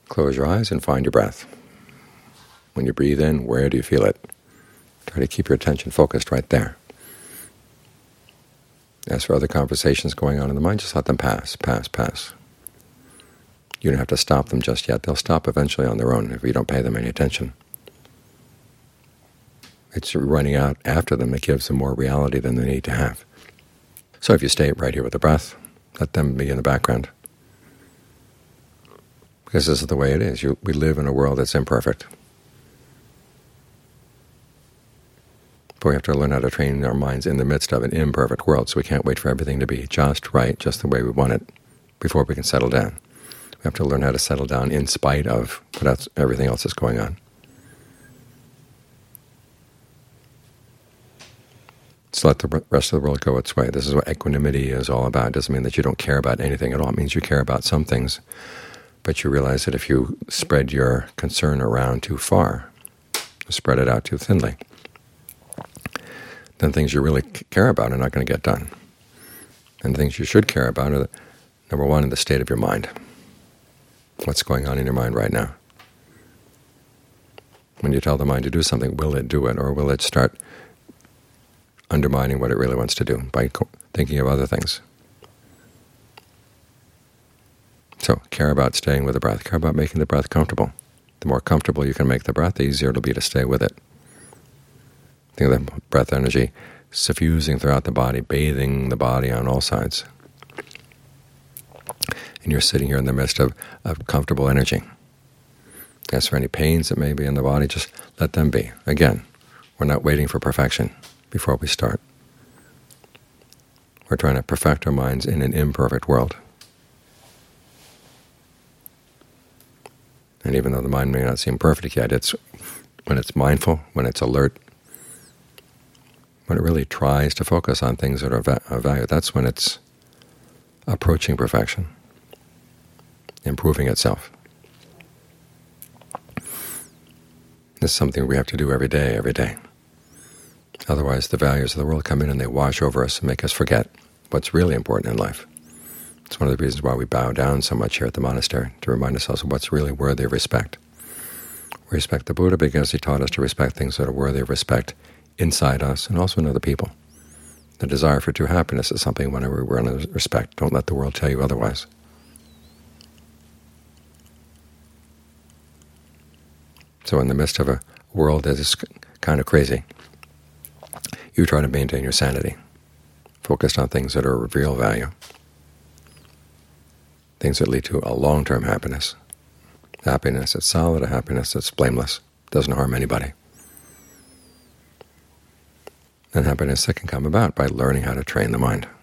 Close your eyes and find your breath. When you breathe in, where do you feel it? Try to keep your attention focused right there. As for other conversations going on in the mind, just let them pass, pass, pass. You don't have to stop them just yet. They'll stop eventually on their own if you don't pay them any attention. It's running out after them that gives them more reality than they need to have. So if you stay right here with the breath, let them be in the background. Because this is the way it is. We live in a world that's imperfect. But we have to learn how to train our minds in the midst of an imperfect world, so we can't wait for everything to be just right, just the way we want it, before we can settle down. We have to learn how to settle down in spite of everything else that's going on. So let the rest of the world go its way. This is what equanimity is all about. It doesn't mean that you don't care about anything at all. It means you care about some things, but you realize that if you spread your concern around too far, spread it out too thinly, then things you really care about are not going to get done. And things you should care about are, number one, in the state of your mind. What's going on in your mind right now? When you tell the mind to do something, will it do it, or will it start undermining what it really wants to do by thinking of other things? So care about staying with the breath. Care about making the breath comfortable. The more comfortable you can make the breath, the easier it'll be to stay with it. Think of the breath energy suffusing throughout the body, bathing the body on all sides. And you're sitting here in the midst of comfortable energy. As for any pains that may be in the body, just let them be. Again, we're not waiting for perfection before we start. We're trying to perfect our minds in an imperfect world. And even though the mind may not seem perfect yet, when it's mindful, when it's alert, when it really tries to focus on things that are of value, that's when it's approaching perfection, improving itself. This is something we have to do every day, every day. Otherwise the values of the world come in and they wash over us and make us forget what's really important in life. It's one of the reasons why we bow down so much here at the monastery, to remind ourselves of what's really worthy of respect. We respect the Buddha because he taught us to respect things that are worthy of respect inside us and also in other people. The desire for true happiness is something whenever we're in respect. Don't let the world tell you otherwise. So in the midst of a world that is kind of crazy, you try to maintain your sanity, focused on things that are of real value, things that lead to a long-term happiness, happiness that's solid, a happiness that's blameless, doesn't harm anybody, and happiness that can come about by learning how to train the mind.